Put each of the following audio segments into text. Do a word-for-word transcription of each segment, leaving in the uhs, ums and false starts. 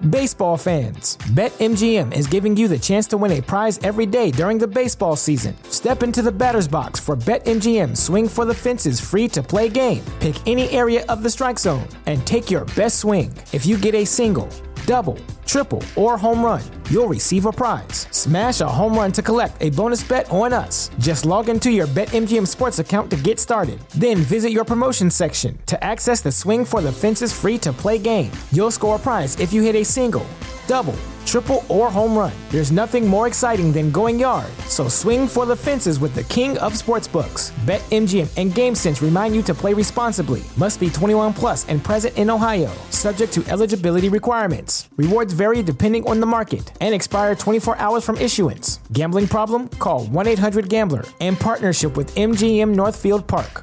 Baseball fans, BetMGM is giving you the chance to win a prize every day during the baseball season. Step into the batter's box for BetMGM Swing for the Fences free-to-play game. Pick any area of the strike zone and take your best swing. If you get a single, double, triple, or home run, you'll receive a prize. Smash a home run to collect a bonus bet on us. Just log into your BetMGM Sports account to get started. Then visit your promotion section to access the Swing for the Fences free-to-play game. You'll score a prize if you hit a single, double, triple, or home run. There's nothing more exciting than going yard, so swing for the fences with the king of sportsbooks. BetMGM and GameSense remind you to play responsibly. Must be twenty-one plus and present in Ohio, subject to eligibility requirements. Rewards vary depending on the market and expire twenty-four hours from issuance. Gambling problem? Call one eight hundred gambler in partnership with M G M Northfield Park.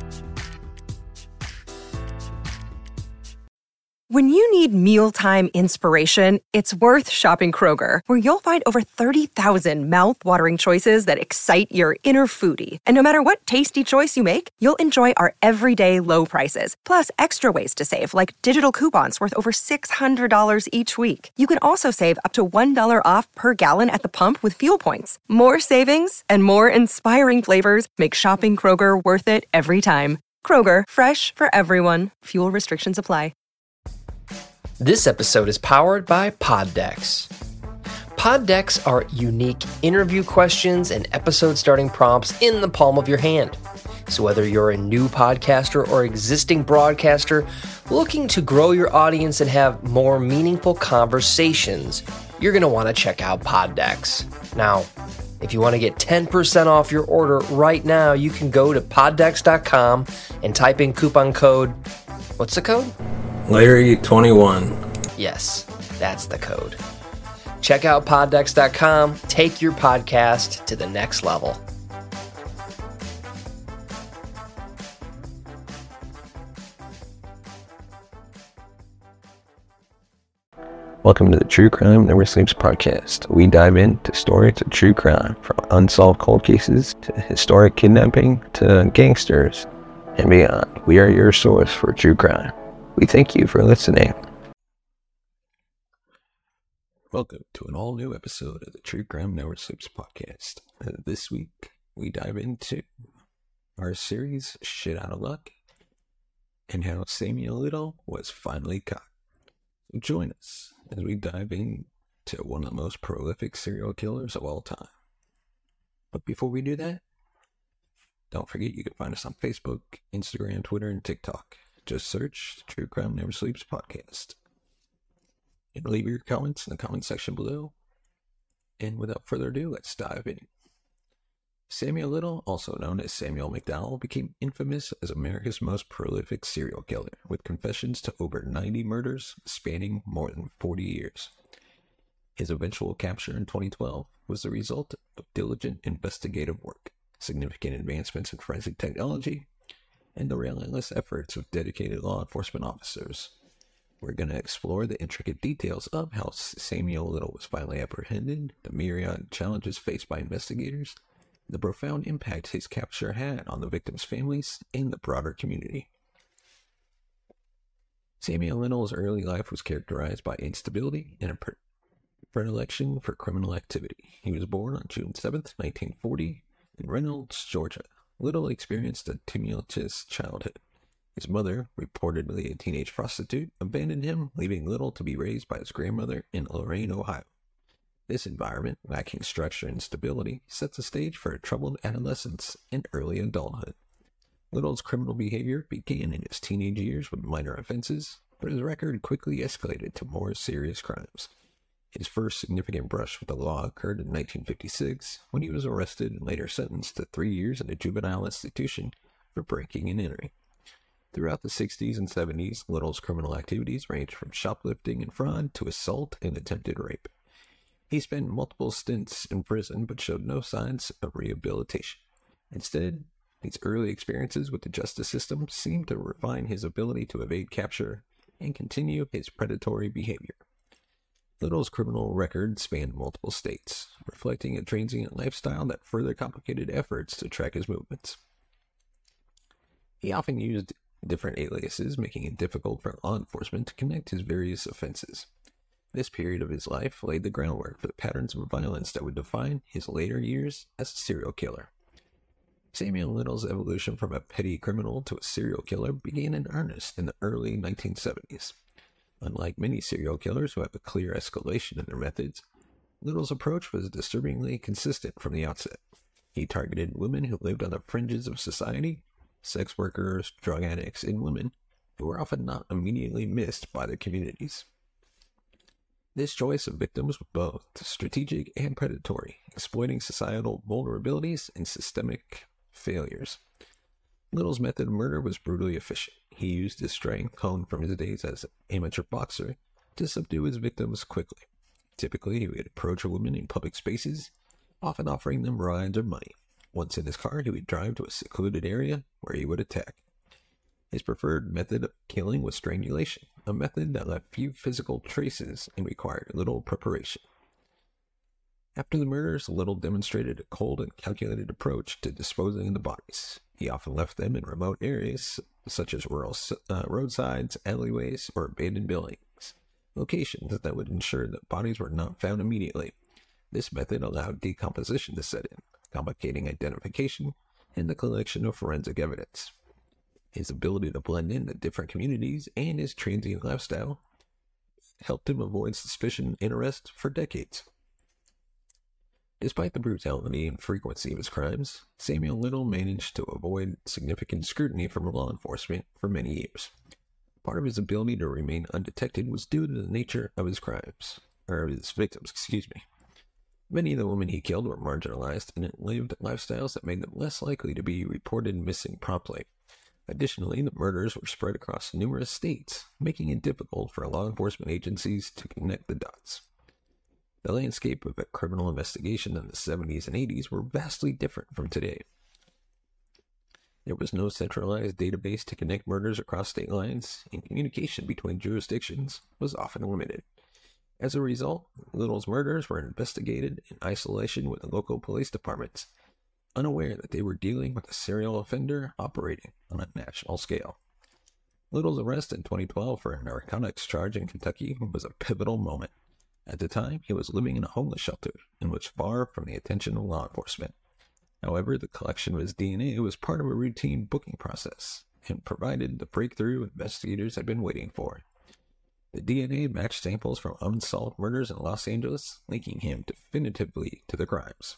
When you need mealtime inspiration, it's worth shopping Kroger, where you'll find over thirty thousand mouth-watering choices that excite your inner foodie. And no matter what tasty choice you make, you'll enjoy our everyday low prices, plus extra ways to save, like digital coupons worth over six hundred dollars each week. You can also save up to one dollar off per gallon at the pump with fuel points. More savings and more inspiring flavors make shopping Kroger worth it every time. Kroger, fresh for everyone. Fuel restrictions apply. This episode is powered by Poddex. Poddex are unique interview questions and episode starting prompts in the palm of your hand. So whether you're a new podcaster or existing broadcaster looking to grow your audience and have more meaningful conversations, you're going to want to check out Poddex. Now, if you want to get ten percent off your order right now, you can go to poddex dot com and type in coupon code. What's the code? Larry twenty-one. Yes, that's the code. Check out poddex dot com. Take your podcast to the next level. Welcome to the True Crime Never Sleeps podcast. We dive into stories of true crime, from unsolved cold cases to historic kidnapping to gangsters and beyond. We are your source for true crime. We thank you for listening. Welcome to an all-new episode of the True Crime Never Sleeps podcast. Uh, this week, we dive into our series, Shit Out of Luck, and how Samuel Little was finally caught. So join us as we dive into one of the most prolific serial killers of all time. But before we do that, don't forget you can find us on Facebook, Instagram, Twitter, and TikTok. Just search True Crime Never Sleeps podcast. And leave your comments in the comment section below. And without further ado, let's dive in. Samuel Little, also known as Samuel McDowell, became infamous as America's most prolific serial killer, with confessions to over ninety murders spanning more than forty years. His eventual capture in twenty twelve was the result of diligent investigative work, significant advancements in forensic technology, and the relentless efforts of dedicated law enforcement officers. We're going to explore the intricate details of how Samuel Little was finally apprehended, the myriad challenges faced by investigators, the profound impact his capture had on the victims' families and the broader community. Samuel Little's early life was characterized by instability and a predilection for criminal activity. He was born on June seventh, nineteen forty, in Reynolds, Georgia. Little experienced a tumultuous childhood. His mother, reportedly a teenage prostitute, abandoned him, leaving Little to be raised by his grandmother in Lorain, Ohio. This environment, lacking structure and stability, sets the stage for a troubled adolescence and early adulthood. Little's criminal behavior began in his teenage years with minor offenses, but his record quickly escalated to more serious crimes. His first significant brush with the law occurred in nineteen fifty-six, when he was arrested and later sentenced to three years in a juvenile institution for breaking and entering. Throughout the sixties and seventies, Little's criminal activities ranged from shoplifting and fraud to assault and attempted rape. He spent multiple stints in prison but showed no signs of rehabilitation. Instead, these early experiences with the justice system seemed to refine his ability to evade capture and continue his predatory behavior. Little's criminal record spanned multiple states, reflecting a transient lifestyle that further complicated efforts to track his movements. He often used different aliases, making it difficult for law enforcement to connect his various offenses. This period of his life laid the groundwork for the patterns of violence that would define his later years as a serial killer. Samuel Little's evolution from a petty criminal to a serial killer began in earnest in the early nineteen seventies. Unlike many serial killers who have a clear escalation in their methods, Little's approach was disturbingly consistent from the outset. He targeted women who lived on the fringes of society, sex workers, drug addicts, and women who were often not immediately missed by their communities. This choice of victims was both strategic and predatory, exploiting societal vulnerabilities and systemic failures. Little's method of murder was brutally efficient. He used his strength, honed from his days as an amateur boxer, to subdue his victims quickly. Typically, he would approach a woman in public spaces, often offering them rides or money. Once in his car, he would drive to a secluded area where he would attack. His preferred method of killing was strangulation, a method that left few physical traces and required little preparation. After the murders, Little demonstrated a cold and calculated approach to disposing of the bodies. He often left them in remote areas, such as rural uh, roadsides, alleyways, or abandoned buildings, locations that would ensure that bodies were not found immediately. This method allowed decomposition to set in, complicating identification and the collection of forensic evidence. His ability to blend into different communities and his transient lifestyle helped him avoid suspicion and arrest for decades. Despite the brutality and frequency of his crimes, Samuel Little managed to avoid significant scrutiny from law enforcement for many years. Part of his ability to remain undetected was due to the nature of his crimes, or his victims, excuse me. Many of the women he killed were marginalized and lived lifestyles that made them less likely to be reported missing promptly. Additionally, the murders were spread across numerous states, making it difficult for law enforcement agencies to connect the dots. The landscape of a criminal investigation in the seventies and eighties were vastly different from today. There was no centralized database to connect murders across state lines, and communication between jurisdictions was often limited. As a result, Little's murders were investigated in isolation with the local police departments, unaware that they were dealing with a serial offender operating on a national scale. Little's arrest in twenty twelve for a narcotics charge in Kentucky was a pivotal moment. At the time, he was living in a homeless shelter and was far from the attention of law enforcement. However, the collection of his D N A was part of a routine booking process and provided the breakthrough investigators had been waiting for. The D N A matched samples from unsolved murders in Los Angeles, linking him definitively to the crimes.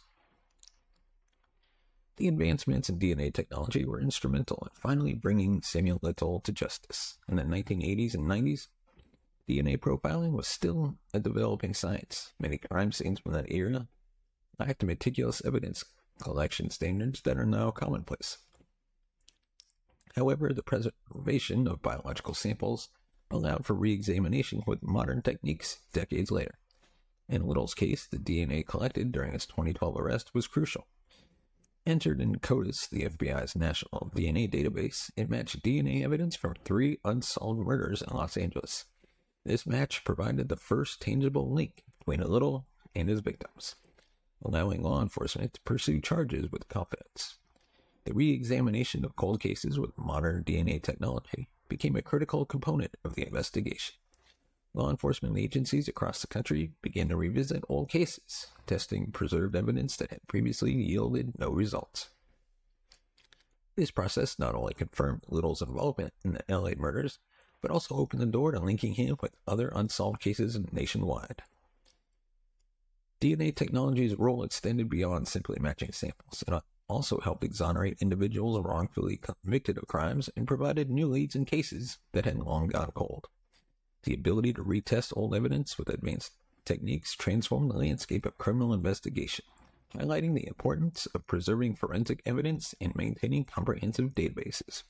The advancements in D N A technology were instrumental in finally bringing Samuel Little to justice. In the nineteen eighties and nineties, D N A profiling was still a developing science. Many crime scenes from that era lacked meticulous evidence collection standards that are now commonplace. However, the preservation of biological samples allowed for re-examination with modern techniques decades later. In Little's case, the D N A collected during his twenty twelve arrest was crucial. Entered in CODIS, the F B I's national D N A database, it matched D N A evidence from three unsolved murders in Los Angeles. This match provided the first tangible link between Little and his victims, allowing law enforcement to pursue charges with confidence. The re-examination of cold cases with modern D N A technology became a critical component of the investigation. Law enforcement agencies across the country began to revisit old cases, testing preserved evidence that had previously yielded no results. This process not only confirmed Little's involvement in the L A murders, but also opened the door to linking him with other unsolved cases nationwide. D N A technology's role extended beyond simply matching samples. It also helped exonerate individuals wrongfully convicted of crimes and provided new leads in cases that had long gone cold. The ability to retest old evidence with advanced techniques transformed the landscape of criminal investigation, highlighting the importance of preserving forensic evidence and maintaining comprehensive databases.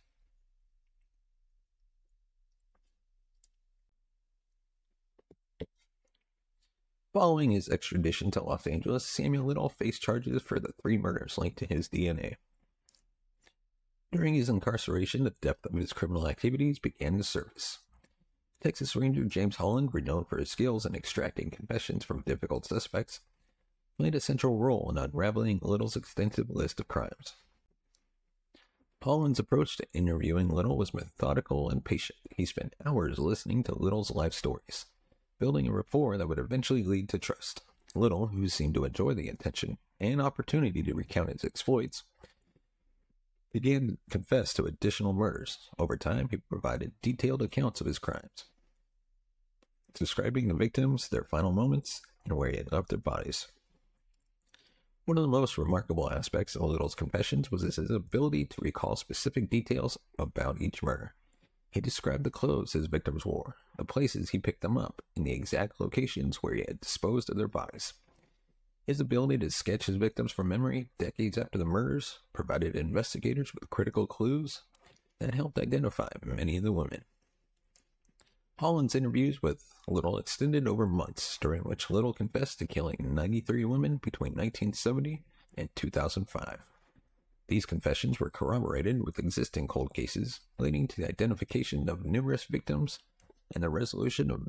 Following his extradition to Los Angeles, Samuel Little faced charges for the three murders linked to his D N A. During his incarceration, the depth of his criminal activities began to surface. Texas Ranger James Holland, renowned for his skills in extracting confessions from difficult suspects, played a central role in unraveling Little's extensive list of crimes. Holland's approach to interviewing Little was methodical and patient. He spent hours listening to Little's life stories, building a rapport that would eventually lead to trust. Little, who seemed to enjoy the attention and opportunity to recount his exploits, began to confess to additional murders. Over time, he provided detailed accounts of his crimes, describing the victims, their final moments, and where he had left their bodies. One of the most remarkable aspects of Little's confessions was his ability to recall specific details about each murder. He described the clothes his victims wore, the places he picked them up, and the exact locations where he had disposed of their bodies. His ability to sketch his victims from memory decades after the murders provided investigators with critical clues that helped identify many of the women. Holland's interviews with Little extended over months, during which Little confessed to killing ninety-three women between nineteen seventy and two thousand five. These confessions were corroborated with existing cold cases, leading to the identification of numerous victims and the resolution of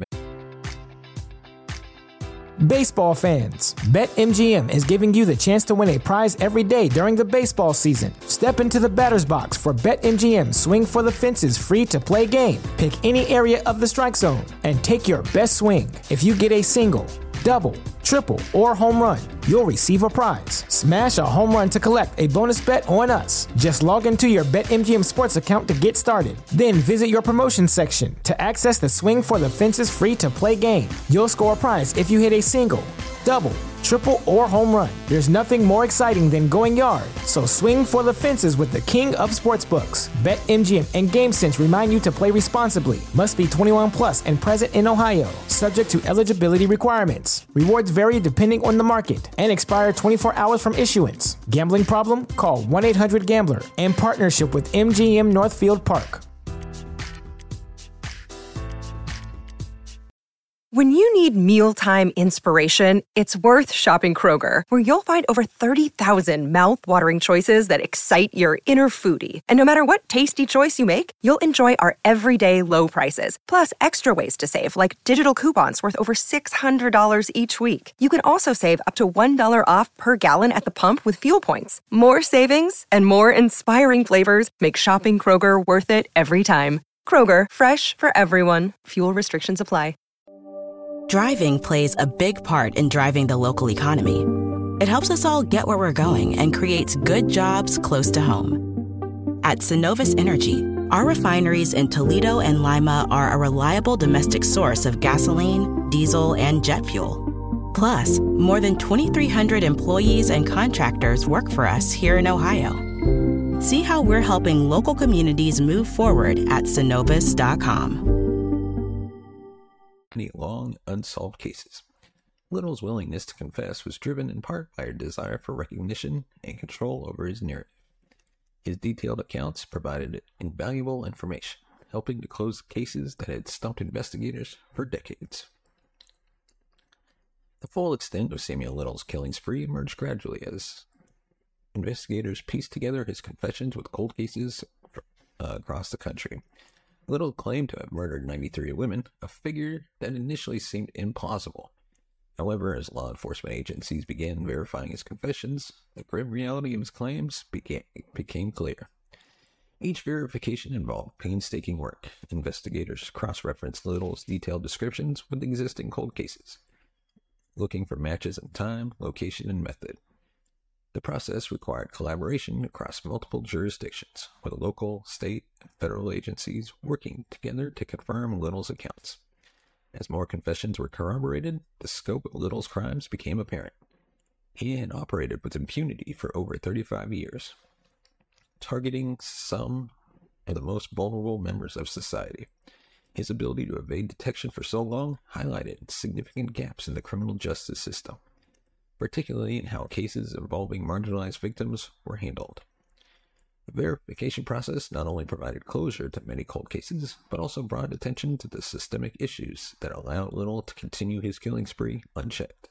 Baseball fans, BetMGM is giving you the chance to win a prize every day during the baseball season. Step into the batter's box for BetMGM Swing for the Fences free-to-play game. Pick any area of the strike zone and take your best swing. If you get a single, double, triple, or home run, you'll receive a prize. Smash a home run to collect a bonus bet on us. Just log into your BetMGM Sports account to get started. Then visit your promotion section to access the Swing for the Fences free-to-play game. You'll score a prize if you hit a single, double, triple, or home run. There's nothing more exciting than going yard, so swing for the fences with the king of sportsbooks. BetMGM and GameSense remind you to play responsibly. Must be twenty-one plus and present in Ohio. Subject to eligibility requirements. Rewards vary depending on the market and expire twenty-four hours from issuance. Gambling problem? Call one eight hundred gambler in partnership with M G M Northfield Park. When you need mealtime inspiration, it's worth shopping Kroger, where you'll find over thirty thousand mouth-watering choices that excite your inner foodie. And no matter what tasty choice you make, you'll enjoy our everyday low prices, plus extra ways to save, like digital coupons worth over six hundred dollars each week. You can also save up to one dollar off per gallon at the pump with fuel points. More savings and more inspiring flavors make shopping Kroger worth it every time. Kroger, fresh for everyone. Fuel restrictions apply. Driving plays a big part in driving the local economy. It helps us all get where we're going and creates good jobs close to home. At Synovus Energy, our refineries in Toledo and Lima are a reliable domestic source of gasoline, diesel, and jet fuel. Plus, more than twenty-three hundred employees and contractors work for us here in Ohio. See how we're helping local communities move forward at Synovus dot com. Many long, unsolved cases. Little's willingness to confess was driven in part by a desire for recognition and control over his narrative. His detailed accounts provided invaluable information, helping to close cases that had stumped investigators for decades. The full extent of Samuel Little's killing spree emerged gradually as investigators pieced together his confessions with cold cases uh, across the country. Little claimed to have murdered ninety-three women, a figure that initially seemed implausible. However, as law enforcement agencies began verifying his confessions, the grim reality of his claims became, became clear. Each verification involved painstaking work. Investigators cross-referenced Little's detailed descriptions with existing cold cases, looking for matches in time, location, and method. The process required collaboration across multiple jurisdictions, with local, state, and federal agencies working together to confirm Little's accounts. As more confessions were corroborated, the scope of Little's crimes became apparent. He had operated with impunity for over thirty-five years, targeting some of the most vulnerable members of society. His ability to evade detection for so long highlighted significant gaps in the criminal justice system, particularly in how cases involving marginalized victims were handled. The verification process not only provided closure to many cold cases, but also brought attention to the systemic issues that allowed Little to continue his killing spree unchecked.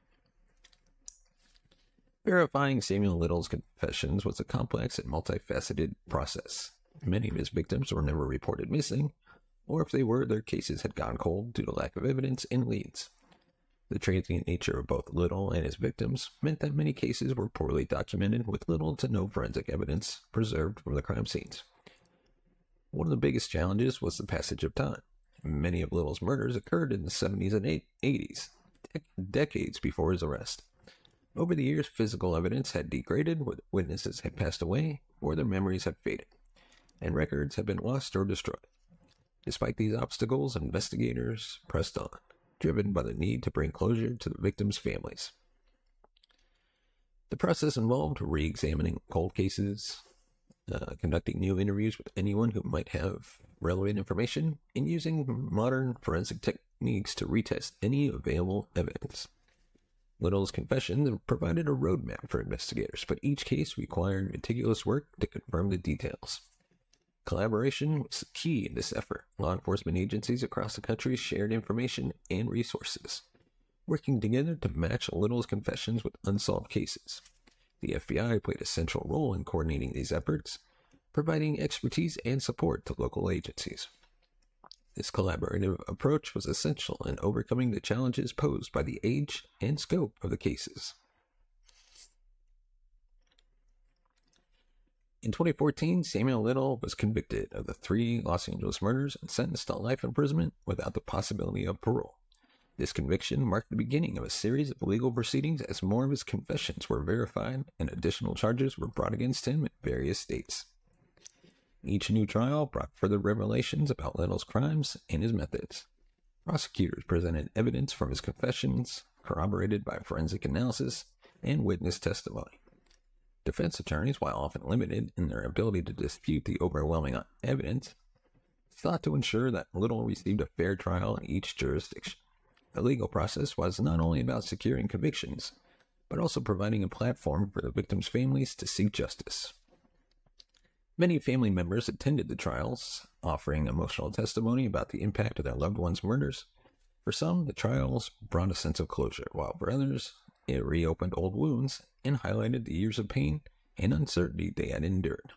Verifying Samuel Little's confessions was a complex and multifaceted process. Many of his victims were never reported missing, or if they were, their cases had gone cold due to lack of evidence and leads. The transient nature of both Little and his victims meant that many cases were poorly documented with little to no forensic evidence preserved from the crime scenes. One of the biggest challenges was the passage of time. Many of Little's murders occurred in the seventies and eighties, dec- decades before his arrest. Over the years, physical evidence had degraded, witnesses had passed away, or their memories had faded, and records had been lost or destroyed. Despite these obstacles, investigators pressed on, driven by the need to bring closure to the victims' families. The process involved re-examining cold cases, uh, conducting new interviews with anyone who might have relevant information, and using modern forensic techniques to retest any available evidence. Little's confession provided a roadmap for investigators, but each case required meticulous work to confirm the details. Collaboration was key in this effort. Law enforcement agencies across the country shared information and resources, working together to match Little's confessions with unsolved cases. The F B I played a central role in coordinating these efforts, providing expertise and support to local agencies. This collaborative approach was essential in overcoming the challenges posed by the age and scope of the cases. In twenty fourteen, Samuel Little was convicted of the three Los Angeles murders and sentenced to life imprisonment without the possibility of parole. This conviction marked the beginning of a series of legal proceedings as more of his confessions were verified and additional charges were brought against him in various states. Each new trial brought further revelations about Little's crimes and his methods. Prosecutors presented evidence from his confessions, corroborated by forensic analysis and witness testimony. Defense attorneys, while often limited in their ability to dispute the overwhelming evidence, sought to ensure that Little received a fair trial in each jurisdiction. The legal process was not only about securing convictions, but also providing a platform for the victims' families to seek justice. Many family members attended the trials, offering emotional testimony about the impact of their loved ones' murders. For some, the trials brought a sense of closure, while for others, it reopened old wounds and highlighted the years of pain and uncertainty they had endured.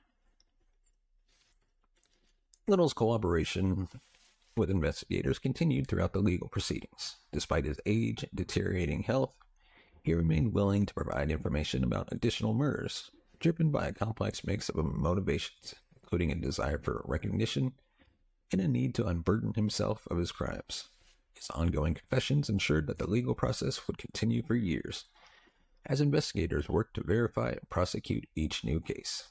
Little's cooperation with investigators continued throughout the legal proceedings. Despite his age and deteriorating health, he remained willing to provide information about additional murders, driven by a complex mix of motivations, including a desire for recognition and a need to unburden himself of his crimes. His ongoing confessions ensured that the legal process would continue for years, as investigators worked to verify and prosecute each new case.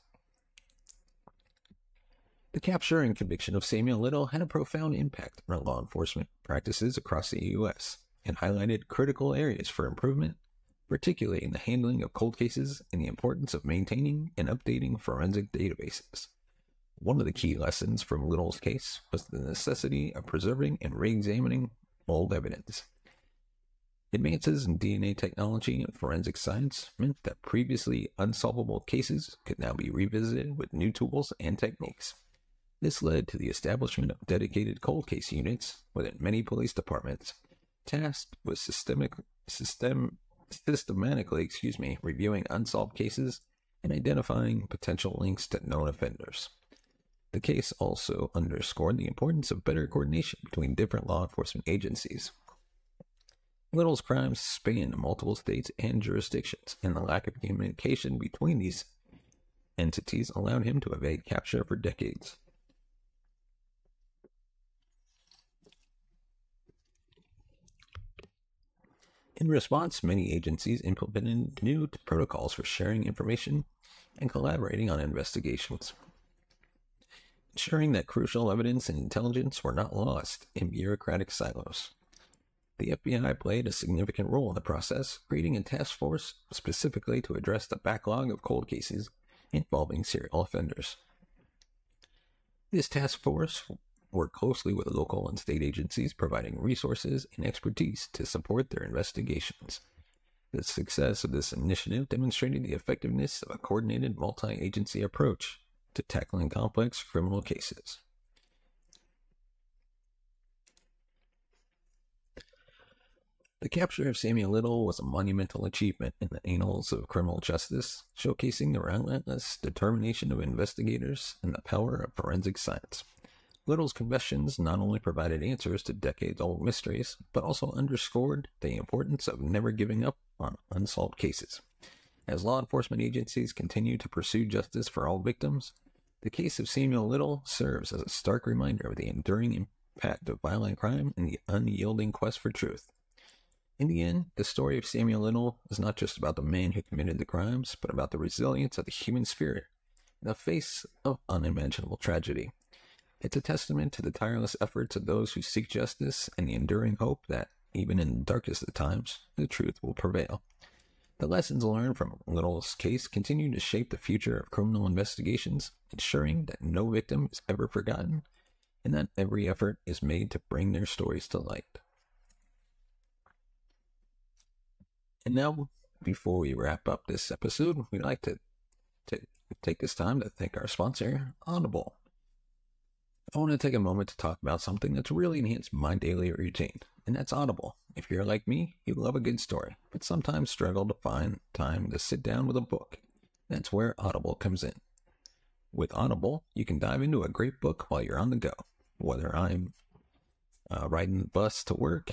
The capture and conviction of Samuel Little had a profound impact on law enforcement practices across the U S and highlighted critical areas for improvement, particularly in the handling of cold cases and the importance of maintaining and updating forensic databases. One of the key lessons from Little's case was the necessity of preserving and re-examining old evidence. Advances in D N A technology and forensic science meant that previously unsolvable cases could now be revisited with new tools and techniques. This led to the establishment of dedicated cold case units within many police departments, tasked with systemic, system, systematically excuse me, reviewing unsolved cases and identifying potential links to known offenders. The case also underscored the importance of better coordination between different law enforcement agencies. Little's crimes spanned multiple states and jurisdictions, and the lack of communication between these entities allowed him to evade capture for decades. In response, many agencies implemented new protocols for sharing information and collaborating on investigations, ensuring that crucial evidence and intelligence were not lost in bureaucratic silos. The F B I played a significant role in the process, creating a task force specifically to address the backlog of cold cases involving serial offenders. This task force worked closely with local and state agencies, providing resources and expertise to support their investigations. The success of this initiative demonstrated the effectiveness of a coordinated multi-agency approach to tackling complex criminal cases. The capture of Samuel Little was a monumental achievement in the annals of criminal justice, showcasing the relentless determination of investigators and the power of forensic science. Little's confessions not only provided answers to decades-old mysteries, but also underscored the importance of never giving up on unsolved cases. As law enforcement agencies continue to pursue justice for all victims, the case of Samuel Little serves as a stark reminder of the enduring packed of violent crime and the unyielding quest for truth. In the end, the story of Samuel Little is not just about the man who committed the crimes, but about the resilience of the human spirit in the face of unimaginable tragedy. It's a testament to the tireless efforts of those who seek justice and the enduring hope that, even in the darkest of times, the truth will prevail. The lessons learned from Little's case continue to shape the future of criminal investigations, ensuring that no victim is ever forgotten and that every effort is made to bring their stories to light. And now, before we wrap up this episode, we'd like to, to take this time to thank our sponsor, Audible. I want to take a moment to talk about something that's really enhanced my daily routine, and that's Audible. If you're like me, you love a good story, but sometimes struggle to find time to sit down with a book. That's where Audible comes in. With Audible, you can dive into a great book while you're on the go, whether I'm uh, riding the bus to work,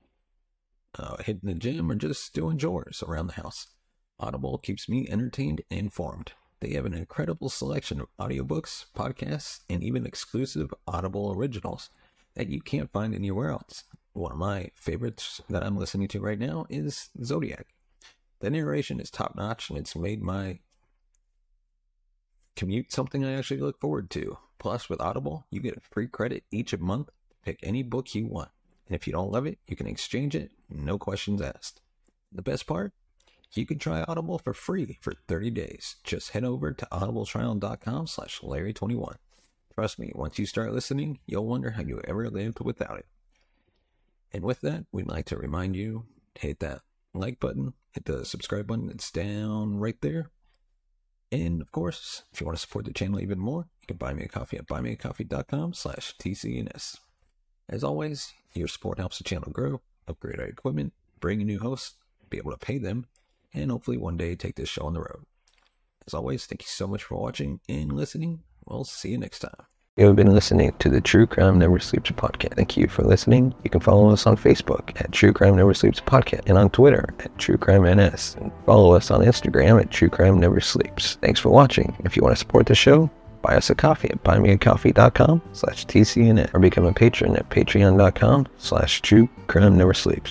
Uh, hitting the gym, or just doing chores around the house. Audible keeps me entertained and informed. They have an incredible selection of audiobooks, podcasts, and even exclusive Audible originals that you can't find anywhere else. One of my favorites that I'm listening to right now is Zodiac. The narration is top-notch, and it's made my commute something I actually look forward to. Plus, with Audible, you get a free credit each month to pick any book you want. And if you don't love it, you can exchange it, no questions asked. The best part? You can try Audible for free for thirty days. Just head over to audibletrial.com slash Larry21. Trust me, once you start listening, you'll wonder how you ever lived without it. And with that, we'd like to remind you to hit that like button, hit the subscribe button that's down right there. And of course, if you want to support the channel even more, you can buy me a coffee at buymeacoffee.com slash TCNS. As always, your support helps the channel grow, upgrade our equipment, bring in new hosts, be able to pay them, and hopefully one day take this show on the road. As always, thank you so much for watching and listening. We'll see you next time. You have been listening to the True Crime Never Sleeps podcast. Thank you for listening. You can follow us on Facebook at True Crime Never Sleeps podcast and on Twitter at True Crime N S. And follow us on Instagram at True Crime Never Sleeps. Thanks for watching. If you want to support the show, buy us a coffee at buymeacoffee.com slash TCNN or become a patron at patreon.com slash True Crime Never Sleeps.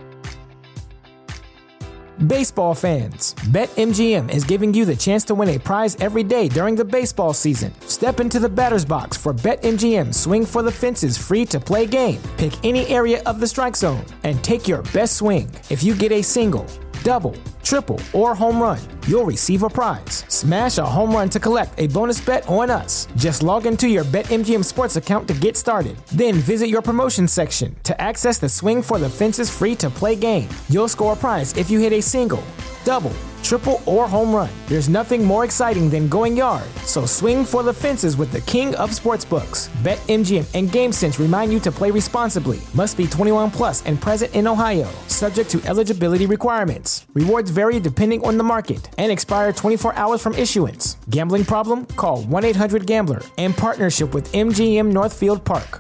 Baseball fans, BetMGM is giving you the chance to win a prize every day during the baseball season. Step into the batter's box for BetMGM Swing for the Fences free-to-play game. Pick any area of the strike zone and take your best swing. If you get a single, double, triple, or home run, you'll receive a prize. Smash a home run to collect a bonus bet on us. Just log into your BetMGM Sports account to get started. Then visit your promotions section to access the Swing for the Fences free-to-play game. You'll score a prize if you hit a single, double, triple, or home run. There's nothing more exciting than going yard, so swing for the fences with the king of sportsbooks. BetMGM and GameSense remind you to play responsibly. Must be twenty-one plus and present in Ohio. Subject to eligibility requirements. Rewards vary depending on the market and expire twenty-four hours from issuance. Gambling problem? Call one eight hundred gambler in partnership with M G M Northfield Park.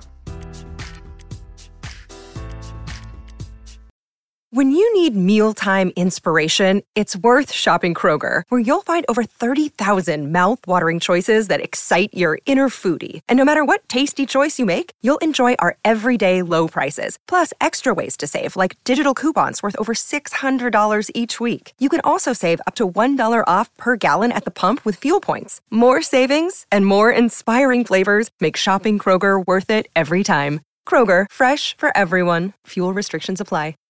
When you need mealtime inspiration, it's worth shopping Kroger, where you'll find over thirty thousand mouth-watering choices that excite your inner foodie. And no matter what tasty choice you make, you'll enjoy our everyday low prices, plus extra ways to save, like digital coupons worth over six hundred dollars each week. You can also save up to one dollar off per gallon at the pump with fuel points. More savings and more inspiring flavors make shopping Kroger worth it every time. Kroger, fresh for everyone. Fuel restrictions apply.